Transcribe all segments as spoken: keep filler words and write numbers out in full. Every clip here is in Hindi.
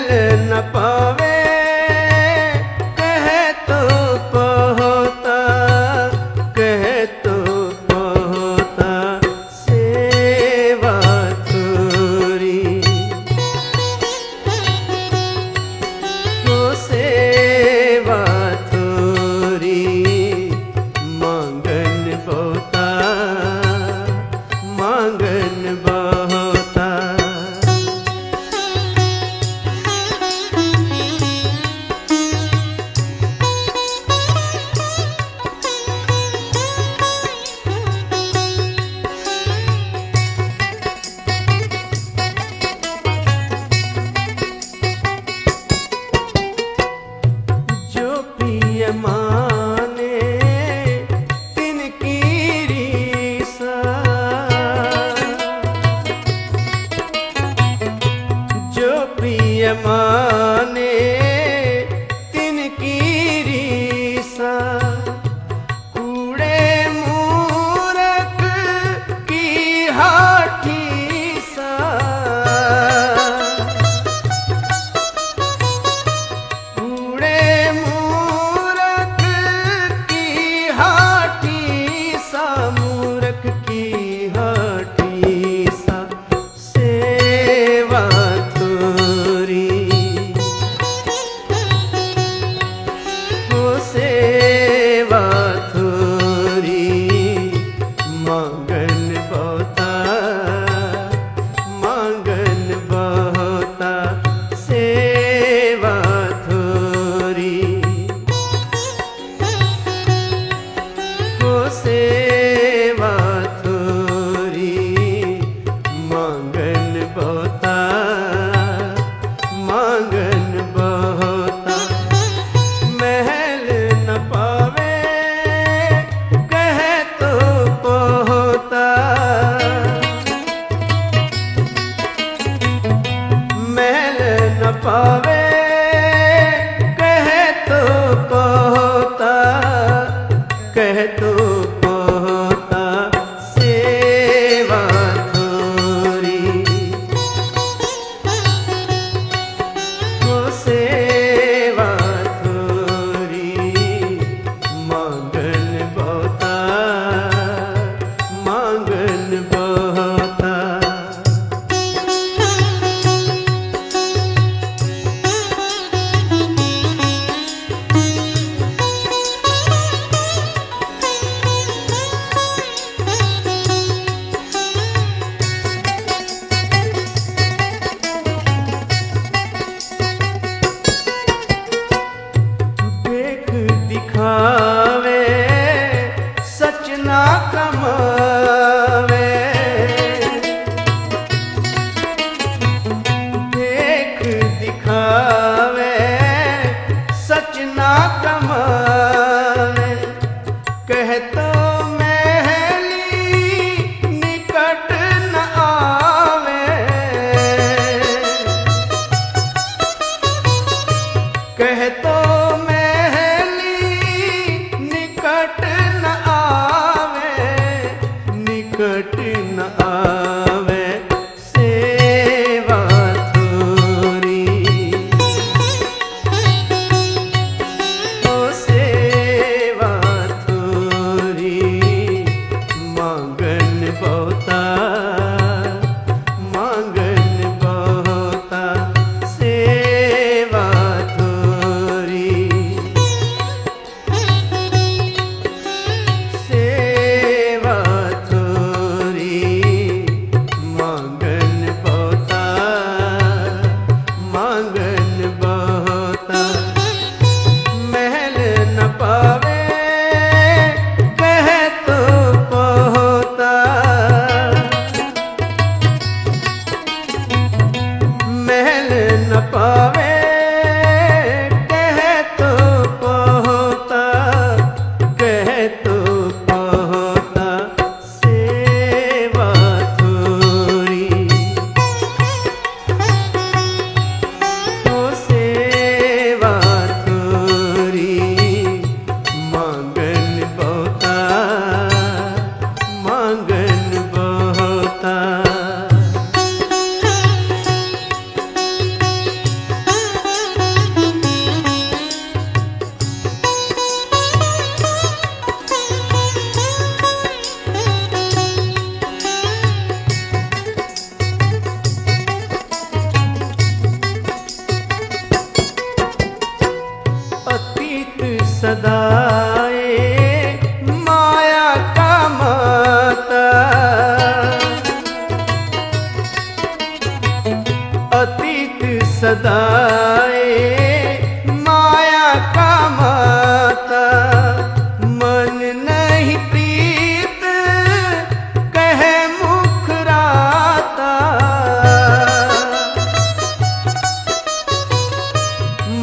महल न पावे कहे तो पहोता, कहे तो पहोता सेवा थोरी, तो सेवा थोरी मांगन बहुता, मांगन बहुता। जो प्रिय माने तिनकी रीसा, जो प्रिय माने तिनकी रीसा, कूड़े मूरख की हाठी सा, कूड़े मूरख की हाठी सा, मूरख की हाठी सा सेवा थोरी, हो सेवा थोरी मांगन बहुता, मांगन बहुता सेवा थोरी, हो सेवा थोरी मांगन बहुता, मांगन बहुता। महल न पावे कहे तो पहोता, महल न पावे कहे तो पहोता, कहे तो पहोता सेवा थोरी, हो सेवा थोरी मांगन बहुता, मांगन बहुता। देख दिखावे सच ना कमावे, देख दिखावे सच ना कमावे, कहे तो महली निकट न आवे, कहे तो निकट न आवे, निकट न आवे सेवा थोरी, हो सेवा थोरी मांगन बहुता, मांगन बहुता सेवा थोरी,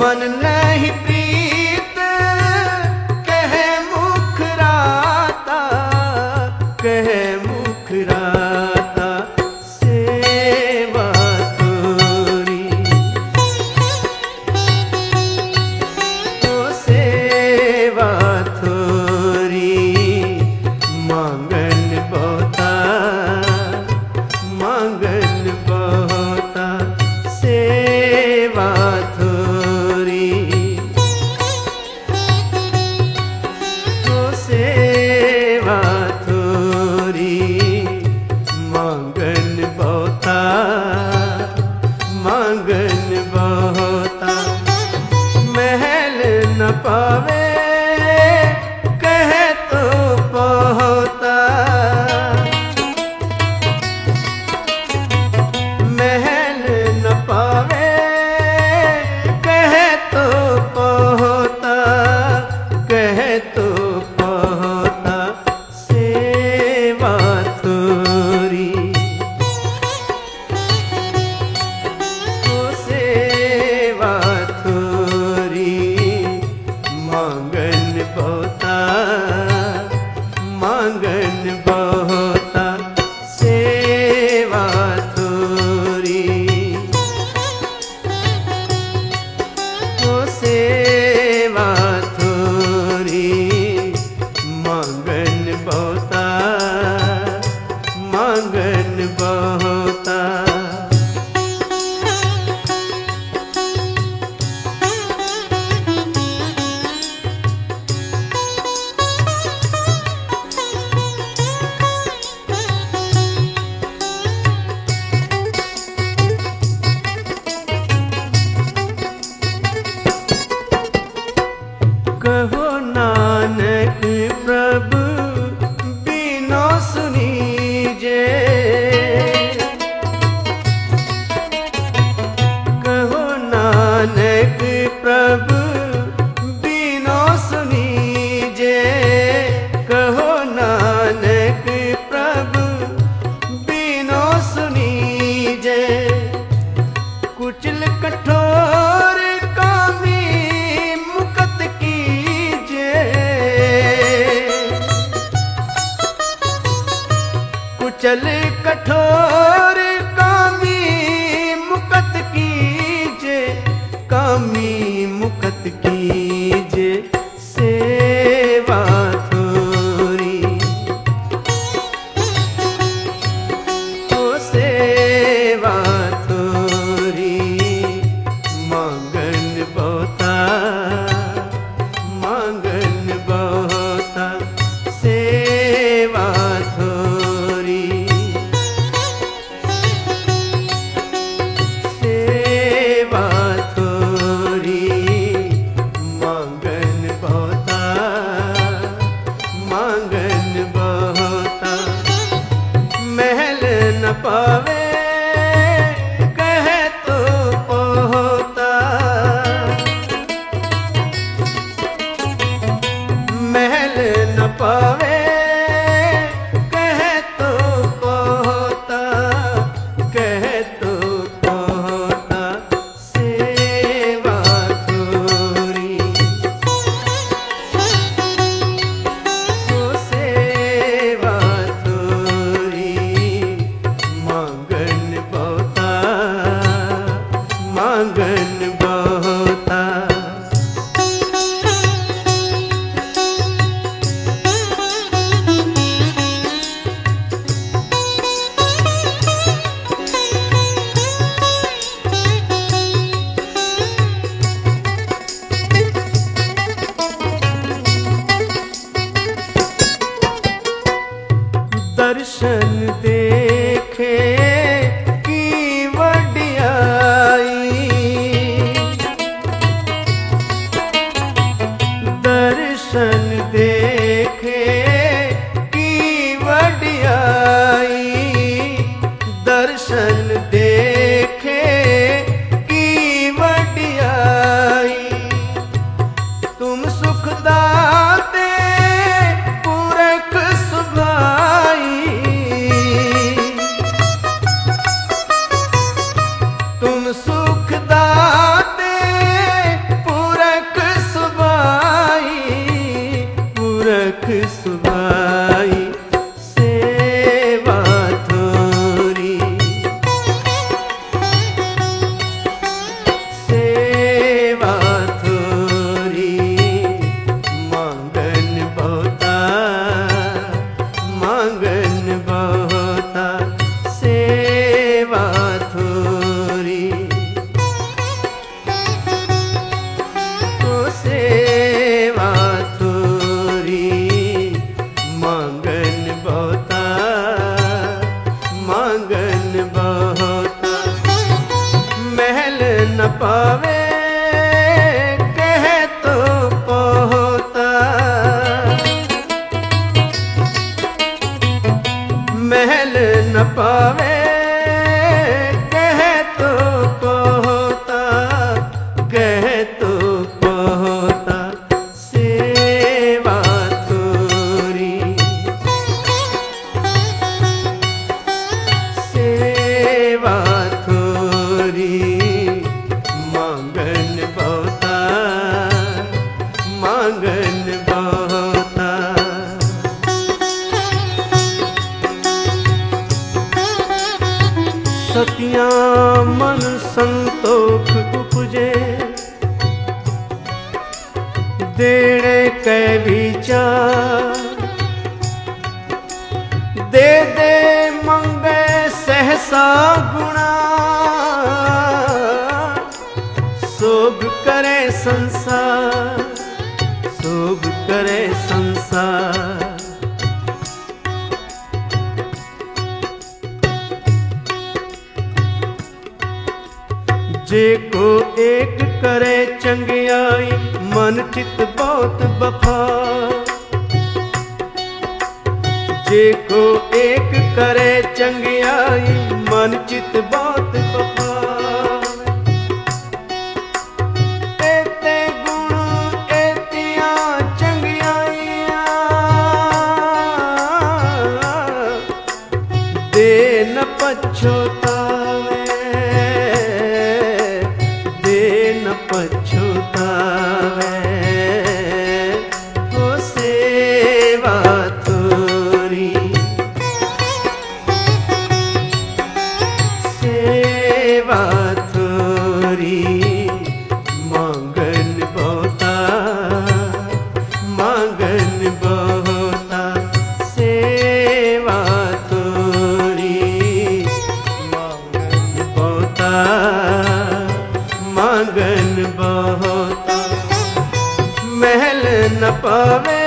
मन नहीं प्रीत कहे मुखराता, कहे मुखराता सेवा थोरी, ओ सेवा थोरी मांगन बहुता, मांगन बहुता सेवा थोरी, ओ सेवा थोरी मांगन बहुता, मांगन बहुता महल न पावे कहे तो बहुता, महल न पावे कहे तो बहुता, कहे तो बहुता सेवा थोरी, ओ सेवा थोरी मांगन बहुता, मांगन बहुता सेवा थोरी, ओ सेवा थोरी मांगन बहुता, मांगन बहुता। कहो नानक प्रभु बिनो सुनीजे, कहो नानक प्रभु बिनो सुनीजे, कहो नानक प्रभु बिनो सुनीजे, कुचल कठोर कामी मुकत कीजे, कुचल कठोर कामी मुकत कीजे, कामी मुकत कीजे सेवा थोरी, ओ सेवा थोरी मांगन बहुता, मांगन बहुता सेवा थोरी, सेवा थोरी मांगन बहुता, मांगन बहुता महल न पावे कहे तो बहुता, महल न पावे कहे तो बहुता, कहे तो बहुता सेवा थोरी, ओ सेवा थोरी मांगन बहुता, मांगन बहुता। दर्शन देखे की वडियाई, दर्शन देखे की वडियाई, दर्शन देखे की वडियाई, तुम सुखदाते पुरख सुभाई, देने के विचार दे दे मंगे सहसा गुणा शोभ करे संसार शोभ करे संसार। जे को एक करे चंगियाई मन चित बहुत बफा जे को एक करे चंगियाई मन चित बहुत बफा। एते गुण एतिया चंगियाइया दे न पछोतावे पछुतावे हो सेवा तोरी सेवा तोरी मांगन बहुता मांगन बहुता सेवा तोरी मांगन बहुता मांगन बहुत महल न पावे